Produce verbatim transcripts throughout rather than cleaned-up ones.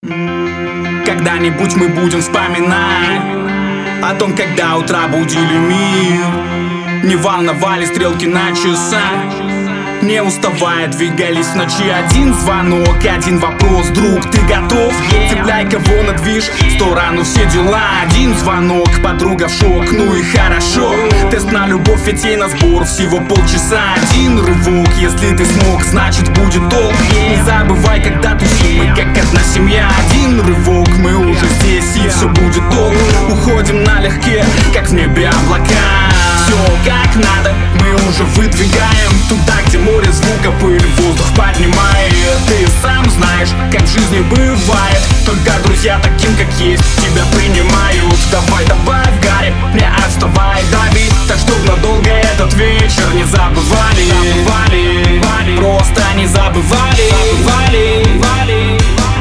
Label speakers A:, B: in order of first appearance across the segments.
A: Когда-нибудь мы будем вспоминать о том, когда утра будили мир. Не волновали стрелки на часах, не уставая двигались в ночи. Один звонок, один вопрос: друг, ты готов? Цепляй кого на движ, в сторону все дела. Один звонок, подруга в шок, ну и хорошо. Тест на любовь, ведь ей на сбор всего полчаса. Один рывок, если ты смог, значит будет толк. Не забывай, когда тусим мы как одна семья. Один рывок, мы уже здесь и все будет толк. Уходим налегке, как в небе облака. Все как надо, мы уже выдвигаем туда, где море звука, пыль, воздух поднимает. Ты сам знаешь, как в жизни бывает, только друзья таким, как есть, тебя принимают. Давай, добавь гари, не отставай, дави, так чтоб надолго этот вечер не забывали. Забывали, просто не забывали. Забывали,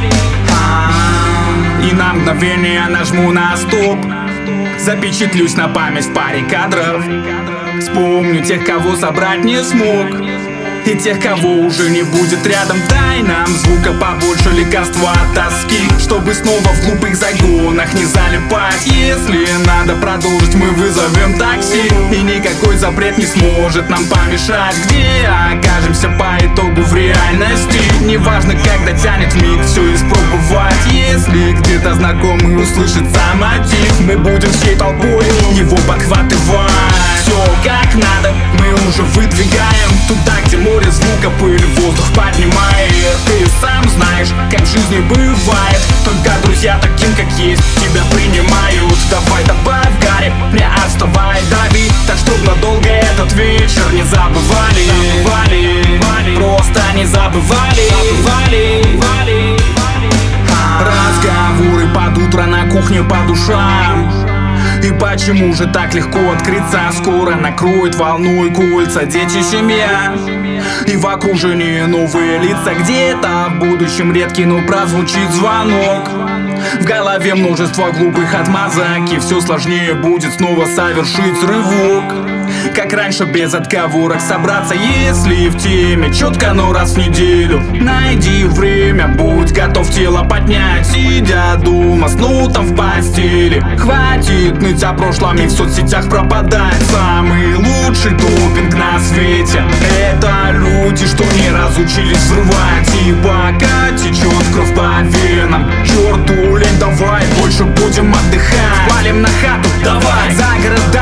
A: и на мгновение нажму на стоп, запечатлюсь на память в паре кадров. Вспомню тех, кого собрать не смог, и тех, кого уже не будет рядом. Дай нам звука побольше, лекарства от тоски, чтобы снова в глупых загонах не залипать. Если надо продолжить, мы вызовем такси, и никакой запрет не сможет нам помешать. Где окажемся по итогу в реальности, неважно, когда тянет миг все испробовать. Если где-то знакомый услышится мотив, мы будем всей толпой его подхватывать. Все как надо, мы уже выдвигаем туда, где море звука, пыль, воздух поднимает. Ты сам знаешь, как в жизни бывает, только друзья таким, как есть, тебя принимают. Давай, добавь гари, не отставай, дави, так чтоб надолго этот вечер не забывали. Забывали, просто не забывали. Забывали, разговоры под утро на кухне по душам. И почему же так легко открыться? Скоро накроет волной кольца, дети, семья, и в окружении новые лица. Где-то в будущем редкий, но прозвучит звонок. В голове множество глупых отмазок, и все сложнее будет снова совершить рывок. Как раньше, без отговорок собраться, если в теме четко, но раз в неделю. Найди время, будь готов тело поднять, сидя дома с ноутом в постели. Хватит ныть о прошлом и в соцсетях пропадать. Самый лучший допинг на свете — это люди, что не разучились взрывать. И пока течет кровь по венам, черту лень, давай больше будем отдыхать. Валим на хату, давай, за город